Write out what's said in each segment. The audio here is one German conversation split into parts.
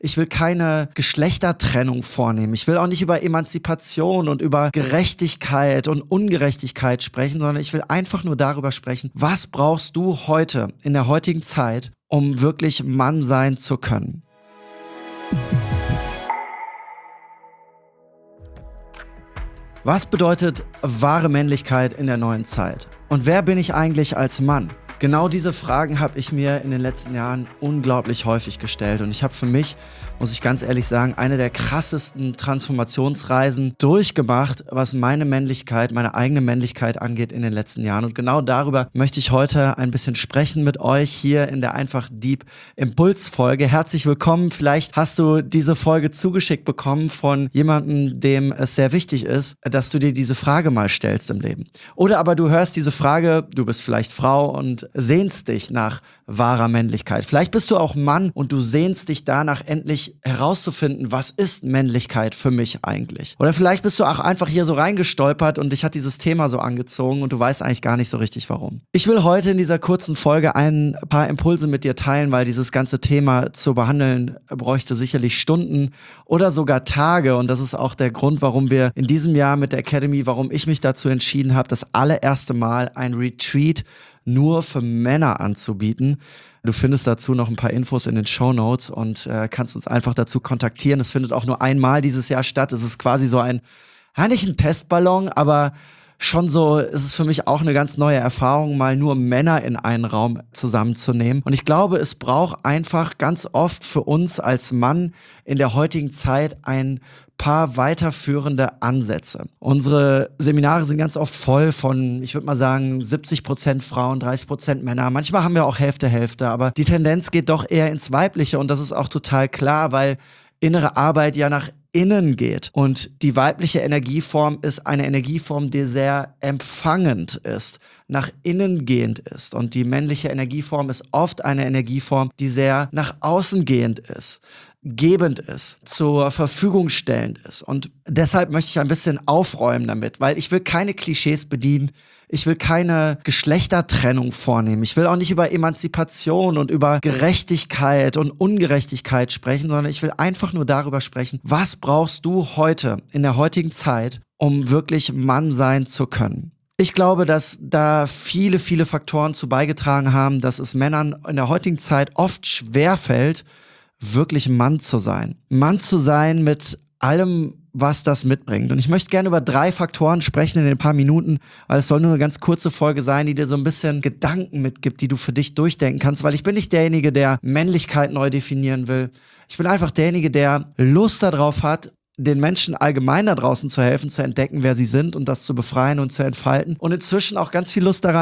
Ich will keine Geschlechtertrennung vornehmen. Ich will auch nicht über Emanzipation und über Gerechtigkeit und Ungerechtigkeit sprechen, sondern ich will einfach nur darüber sprechen, was brauchst du heute, in der heutigen Zeit, um wirklich Mann sein zu können. Was bedeutet wahre Männlichkeit in der neuen Zeit? Und wer bin ich eigentlich als Mann? Genau diese Fragen habe ich mir in den letzten Jahren unglaublich häufig gestellt und ich habe für mich, muss ich ganz ehrlich sagen, eine der krassesten Transformationsreisen durchgemacht, was meine Männlichkeit, meine eigene Männlichkeit angeht in den letzten Jahren. Und genau darüber möchte ich heute ein bisschen sprechen mit euch hier in der Einfach Deep Impuls-Folge. Herzlich willkommen. Vielleicht hast du diese Folge zugeschickt bekommen von jemandem, dem es sehr wichtig ist, dass du dir diese Frage mal stellst im Leben. Oder aber du hörst diese Frage, du bist vielleicht Frau und sehnst dich nach wahrer Männlichkeit. Vielleicht bist du auch Mann und du sehnst dich danach, endlich herauszufinden, was ist Männlichkeit für mich eigentlich? Oder vielleicht bist du auch einfach hier so reingestolpert und dich hat dieses Thema so angezogen und du weißt eigentlich gar nicht so richtig warum. Ich will heute in dieser kurzen Folge ein paar Impulse mit dir teilen, weil dieses ganze Thema zu behandeln bräuchte sicherlich Stunden oder sogar Tage und das ist auch der Grund, warum wir in diesem Jahr mit der Academy, warum ich mich dazu entschieden habe, das allererste Mal ein Retreat nur für Männer anzubieten. Du findest dazu noch ein paar Infos in den Shownotes und kannst uns einfach dazu kontaktieren. Es findet auch nur einmal dieses Jahr statt. Es ist quasi so nicht ein Testballon, aber schon so, ist es für mich auch eine ganz neue Erfahrung, mal nur Männer in einen Raum zusammenzunehmen. Und ich glaube, es braucht einfach ganz oft für uns als Mann in der heutigen Zeit ein paar weiterführende Ansätze. Unsere Seminare sind ganz oft voll von, ich würde mal sagen, 70% Frauen, 30% Männer. Manchmal haben wir auch Hälfte, aber die Tendenz geht doch eher ins Weibliche und das ist auch total klar, weil innere Arbeit ja nach innen geht. Und die weibliche Energieform ist eine Energieform, die sehr empfangend ist, nach innen gehend ist. Und die männliche Energieform ist oft eine Energieform, die sehr nach außen gehend ist, gebend ist, zur Verfügung stellend ist. Und deshalb möchte ich ein bisschen aufräumen damit, weil ich will keine Klischees bedienen. Ich will keine Geschlechtertrennung vornehmen. Ich will auch nicht über Emanzipation und über Gerechtigkeit und Ungerechtigkeit sprechen, sondern ich will einfach nur darüber sprechen, was brauchst du heute, in der heutigen Zeit, um wirklich Mann sein zu können. Ich glaube, dass da viele Faktoren zu beigetragen haben, dass es Männern in der heutigen Zeit oft schwerfällt, wirklich Mann zu sein. Mann zu sein mit allem, was das mitbringt. Und ich möchte gerne über 3 Faktoren sprechen in ein paar Minuten, weil es soll nur eine ganz kurze Folge sein, die dir so ein bisschen Gedanken mitgibt, die du für dich durchdenken kannst, weil ich bin nicht derjenige, der Männlichkeit neu definieren will. Ich bin einfach derjenige, der Lust darauf hat, den Menschen allgemein da draußen zu helfen, zu entdecken, wer sie sind und das zu befreien und zu entfalten. Und inzwischen auch ganz viel Lust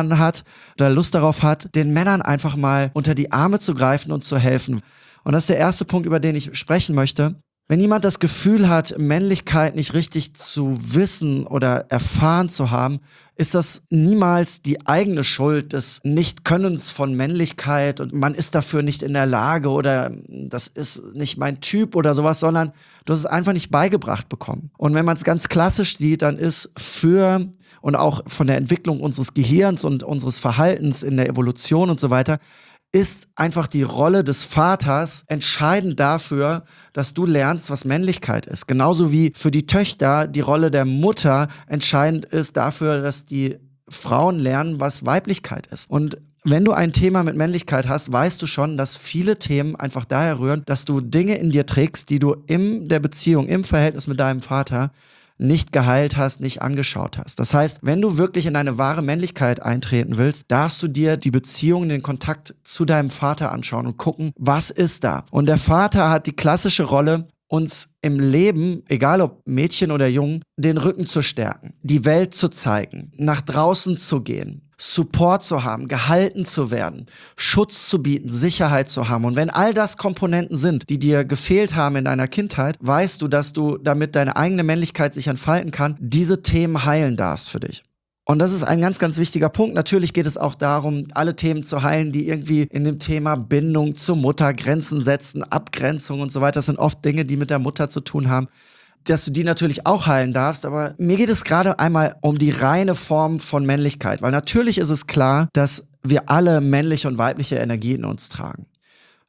darauf hat, den Männern einfach mal unter die Arme zu greifen und zu helfen. Und das ist der erste Punkt, über den ich sprechen möchte. Wenn jemand das Gefühl hat, Männlichkeit nicht richtig zu wissen oder erfahren zu haben, ist das niemals die eigene Schuld des Nichtkönnens von Männlichkeit und man ist dafür nicht in der Lage oder das ist nicht mein Typ oder sowas, sondern du hast es einfach nicht beigebracht bekommen. Und wenn man es ganz klassisch sieht, dann ist und auch von der Entwicklung unseres Gehirns und unseres Verhaltens in der Evolution und so weiter, ist einfach die Rolle des Vaters entscheidend dafür, dass du lernst, was Männlichkeit ist. Genauso wie für die Töchter die Rolle der Mutter entscheidend ist dafür, dass die Frauen lernen, was Weiblichkeit ist. Und wenn du ein Thema mit Männlichkeit hast, weißt du schon, dass viele Themen einfach daher rühren, dass du Dinge in dir trägst, die du in der Beziehung, im Verhältnis mit deinem Vater nicht geheilt hast, nicht angeschaut hast. Das heißt, wenn du wirklich in deine wahre Männlichkeit eintreten willst, darfst du dir die Beziehung, den Kontakt zu deinem Vater anschauen und gucken, was ist da? Und der Vater hat die klassische Rolle, uns im Leben, egal ob Mädchen oder Jung, den Rücken zu stärken, die Welt zu zeigen, nach draußen zu gehen, Support zu haben, gehalten zu werden, Schutz zu bieten, Sicherheit zu haben. Und wenn all das Komponenten sind, die dir gefehlt haben in deiner Kindheit, weißt du, dass du, damit deine eigene Männlichkeit sich entfalten kann, diese Themen heilen darfst für dich. Und das ist ein ganz, ganz wichtiger Punkt. Natürlich geht es auch darum, alle Themen zu heilen, die irgendwie in dem Thema Bindung zur Mutter, Grenzen setzen, Abgrenzung und so weiter. Das sind oft Dinge, die mit der Mutter zu tun haben, dass du die natürlich auch heilen darfst. Aber mir geht es gerade einmal um die reine Form von Männlichkeit. Weil natürlich ist es klar, dass wir alle männliche und weibliche Energie in uns tragen.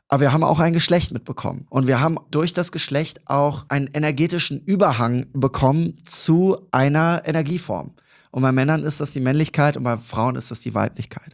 Aber wir haben auch ein Geschlecht mitbekommen. Und wir haben durch das Geschlecht auch einen energetischen Überhang bekommen zu einer Energieform. Und bei Männern ist das die Männlichkeit und bei Frauen ist das die Weiblichkeit.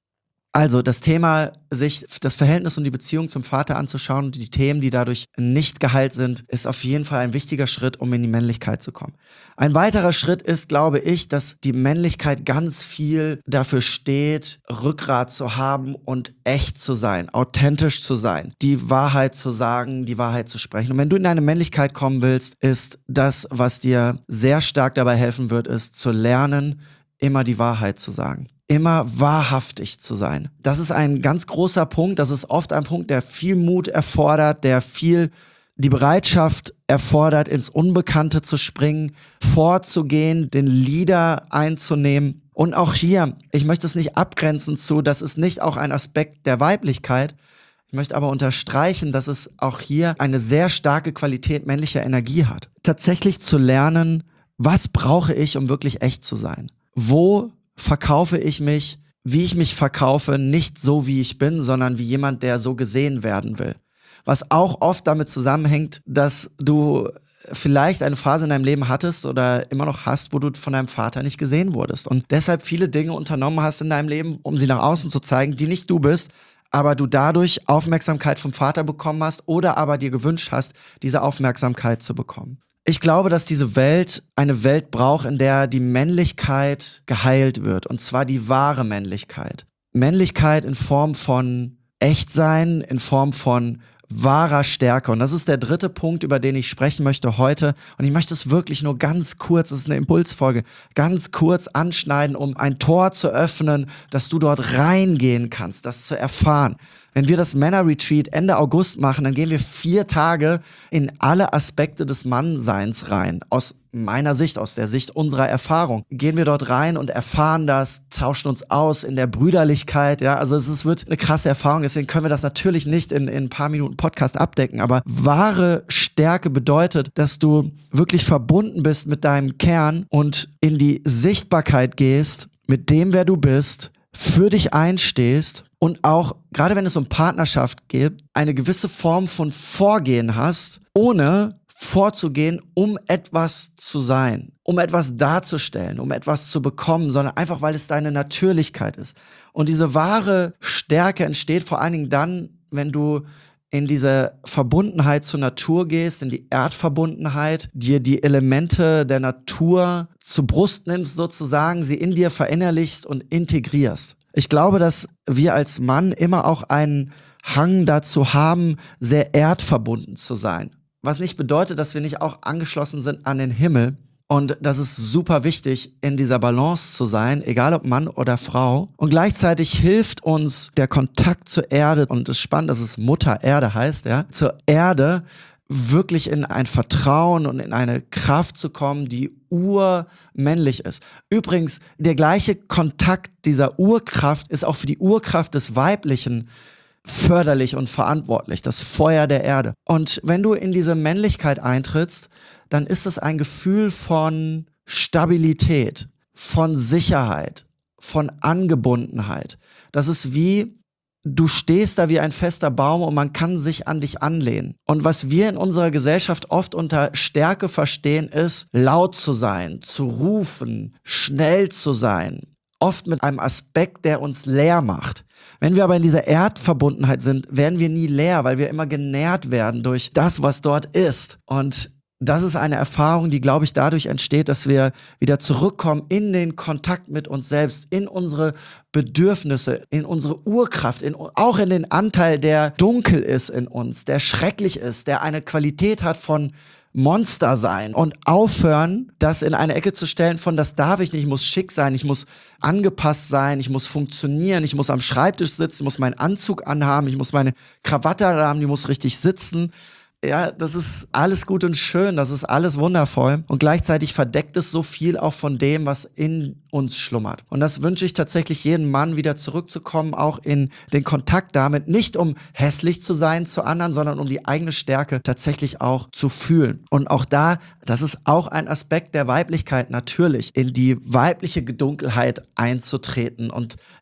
Also das Thema, sich das Verhältnis und die Beziehung zum Vater anzuschauen und die Themen, die dadurch nicht geheilt sind, ist auf jeden Fall ein wichtiger Schritt, um in die Männlichkeit zu kommen. Ein weiterer Schritt ist, glaube ich, dass die Männlichkeit ganz viel dafür steht, Rückgrat zu haben und echt zu sein, authentisch zu sein, die Wahrheit zu sagen, die Wahrheit zu sprechen. Und wenn du in deine Männlichkeit kommen willst, ist das, was dir sehr stark dabei helfen wird, ist zu lernen, immer die Wahrheit zu sagen. Immer wahrhaftig zu sein. Das ist ein ganz großer Punkt. Das ist oft ein Punkt, der viel Mut erfordert, der viel die Bereitschaft erfordert, ins Unbekannte zu springen, vorzugehen, den Leader einzunehmen. Und auch hier, ich möchte es nicht abgrenzen zu, das ist nicht auch ein Aspekt der Weiblichkeit. Ich möchte aber unterstreichen, dass es auch hier eine sehr starke Qualität männlicher Energie hat. Tatsächlich zu lernen, was brauche ich, um wirklich echt zu sein? Wo verkaufe ich mich, wie ich mich verkaufe, nicht so wie ich bin, sondern wie jemand, der so gesehen werden will. Was auch oft damit zusammenhängt, dass du vielleicht eine Phase in deinem Leben hattest oder immer noch hast, wo du von deinem Vater nicht gesehen wurdest und deshalb viele Dinge unternommen hast in deinem Leben, um sie nach außen zu zeigen, die nicht du bist, aber du dadurch Aufmerksamkeit vom Vater bekommen hast oder aber dir gewünscht hast, diese Aufmerksamkeit zu bekommen. Ich glaube, dass diese Welt eine Welt braucht, in der die Männlichkeit geheilt wird. Und zwar die wahre Männlichkeit. Männlichkeit in Form von Echtsein, in Form von wahrer Stärke. Und das ist der dritte Punkt, über den ich sprechen möchte heute. Und ich möchte es wirklich nur ganz kurz, es ist eine Impulsfolge, ganz kurz anschneiden, um ein Tor zu öffnen, dass du dort reingehen kannst, das zu erfahren. Wenn wir das Männer-Retreat Ende August machen, dann gehen wir 4 Tage in alle Aspekte des Mannseins rein. Aus meiner Sicht, aus der Sicht unserer Erfahrung, gehen wir dort rein und erfahren das, tauschen uns aus in der Brüderlichkeit. Ja, also es wird eine krasse Erfahrung, deswegen können wir das natürlich nicht in ein paar Minuten Podcast abdecken. Aber wahre Stärke bedeutet, dass du wirklich verbunden bist mit deinem Kern und in die Sichtbarkeit gehst, mit dem, wer du bist, für dich einstehst und auch, gerade wenn es um Partnerschaft geht, eine gewisse Form von Vorgehen hast, ohne vorzugehen, um etwas zu sein, um etwas darzustellen, um etwas zu bekommen, sondern einfach, weil es deine Natürlichkeit ist. Und diese wahre Stärke entsteht vor allen Dingen dann, wenn du in diese Verbundenheit zur Natur gehst, in die Erdverbundenheit, dir die Elemente der Natur zur Brust nimmst sozusagen, sie in dir verinnerlichst und integrierst. Ich glaube, dass wir als Mann immer auch einen Hang dazu haben, sehr erdverbunden zu sein. Was nicht bedeutet, dass wir nicht auch angeschlossen sind an den Himmel. Und das ist super wichtig, in dieser Balance zu sein, egal ob Mann oder Frau. Und gleichzeitig hilft uns der Kontakt zur Erde, und es ist spannend, dass es Mutter Erde heißt, ja, zur Erde wirklich in ein Vertrauen und in eine Kraft zu kommen, die urmännlich ist. Übrigens, der gleiche Kontakt dieser Urkraft ist auch für die Urkraft des Weiblichen förderlich und verantwortlich, das Feuer der Erde. Und wenn du in diese Männlichkeit eintrittst, dann ist es ein Gefühl von Stabilität, von Sicherheit, von Angebundenheit. Das ist wie, du stehst da wie ein fester Baum und man kann sich an dich anlehnen. Und was wir in unserer Gesellschaft oft unter Stärke verstehen, ist, laut zu sein, zu rufen, schnell zu sein. Oft mit einem Aspekt, der uns leer macht. Wenn wir aber in dieser Erdverbundenheit sind, werden wir nie leer, weil wir immer genährt werden durch das, was dort ist. Und das ist eine Erfahrung, die, glaube ich, dadurch entsteht, dass wir wieder zurückkommen in den Kontakt mit uns selbst, in unsere Bedürfnisse, in unsere Urkraft, auch in den Anteil, der dunkel ist in uns, der schrecklich ist, der eine Qualität hat von Monster sein und aufhören, das in eine Ecke zu stellen von, das darf ich nicht, ich muss schick sein, ich muss angepasst sein, ich muss funktionieren, ich muss am Schreibtisch sitzen, ich muss meinen Anzug anhaben, ich muss meine Krawatte haben, die muss richtig sitzen. Ja, das ist alles gut und schön, das ist alles wundervoll und gleichzeitig verdeckt es so viel auch von dem, was in uns schlummert. Und das wünsche ich tatsächlich jedem Mann, wieder zurückzukommen, auch in den Kontakt damit, nicht um hässlich zu sein zu anderen, sondern um die eigene Stärke tatsächlich auch zu fühlen. Und auch da, das ist auch ein Aspekt der Weiblichkeit natürlich, in die weibliche Dunkelheit einzutreten und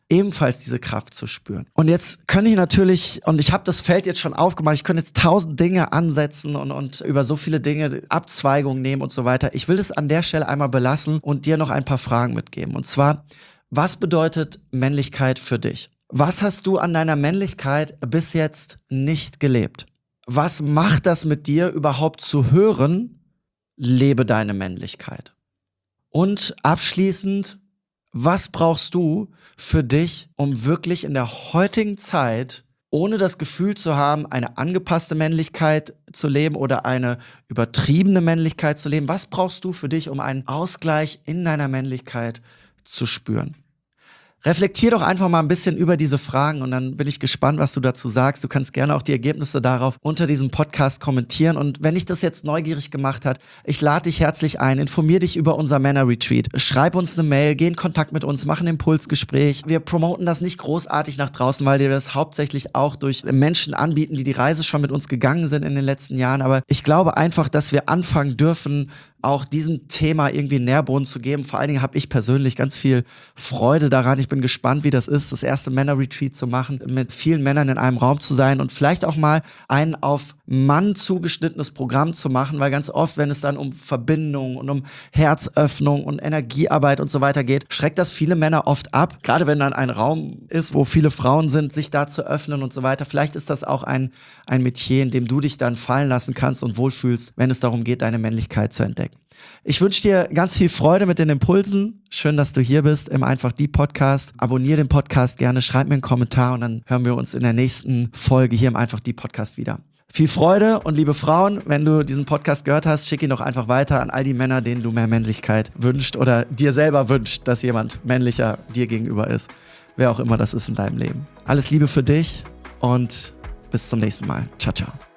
ebenfalls diese Kraft zu spüren. Und jetzt könnte ich natürlich, und ich habe das Feld jetzt schon aufgemacht, ich könnte jetzt 1000 Dinge ansetzen und über so viele Dinge Abzweigungen nehmen und so weiter. Ich will das an der Stelle einmal belassen und dir noch ein paar Fragen mitgeben. Und zwar, was bedeutet Männlichkeit für dich? Was hast du an deiner Männlichkeit bis jetzt nicht gelebt? Was macht das mit dir überhaupt zu hören, lebe deine Männlichkeit? Und abschließend, was brauchst du für dich, um wirklich in der heutigen Zeit, ohne das Gefühl zu haben, eine angepasste Männlichkeit zu leben oder eine übertriebene Männlichkeit zu leben? Was brauchst du für dich, um einen Ausgleich in deiner Männlichkeit zu spüren? Reflektier doch einfach mal ein bisschen über diese Fragen und dann bin ich gespannt, was du dazu sagst. Du kannst gerne auch die Ergebnisse darauf unter diesem Podcast kommentieren. Und wenn dich das jetzt neugierig gemacht hat, ich lade dich herzlich ein, informier dich über unser Männer-Retreat. Schreib uns eine Mail, geh in Kontakt mit uns, mach ein Impulsgespräch. Wir promoten das nicht großartig nach draußen, weil wir das hauptsächlich auch durch Menschen anbieten, die Reise schon mit uns gegangen sind in den letzten Jahren. Aber ich glaube einfach, dass wir anfangen dürfen, auch diesem Thema irgendwie Nährboden zu geben. Vor allen Dingen habe ich persönlich ganz viel Freude daran. Ich bin gespannt, wie das ist, das erste Männer-Retreat zu machen, mit vielen Männern in einem Raum zu sein und vielleicht auch mal ein auf Mann zugeschnittenes Programm zu machen, weil ganz oft, wenn es dann um Verbindung und um Herzöffnung und Energiearbeit und so weiter geht, schreckt das viele Männer oft ab. Gerade wenn dann ein Raum ist, wo viele Frauen sind, sich da zu öffnen und so weiter. Vielleicht ist das auch ein Metier, in dem du dich dann fallen lassen kannst und wohlfühlst, wenn es darum geht, deine Männlichkeit zu entdecken. Ich wünsche dir ganz viel Freude mit den Impulsen. Schön, dass du hier bist im Einfach die Podcast. Abonniere den Podcast gerne, schreib mir einen Kommentar und dann hören wir uns in der nächsten Folge hier im Einfach die Podcast wieder. Viel Freude und liebe Frauen, wenn du diesen Podcast gehört hast, schick ihn doch einfach weiter an all die Männer, denen du mehr Männlichkeit wünschst oder dir selber wünscht, dass jemand männlicher dir gegenüber ist. Wer auch immer das ist in deinem Leben. Alles Liebe für dich und bis zum nächsten Mal. Ciao, ciao.